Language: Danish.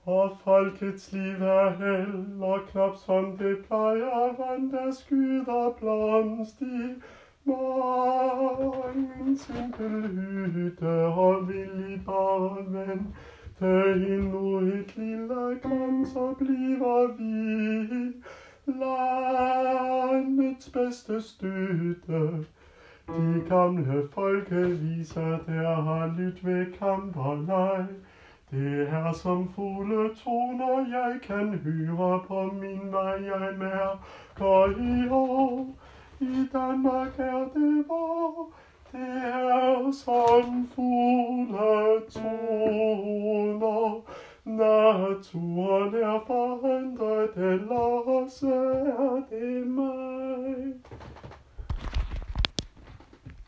Og folkets liv er heller knap som det plejer, vand der skyder blomst i mange simpel hytte og villig bare vente endnu et lille gang, så bliver vi landets bedste støtte. De gamle folkeviser, der har lyttet ved kamp og leg, det er som fugletoner, jeg kan høre på min vej, jeg mærker i år. I Danmark er det vor, det er så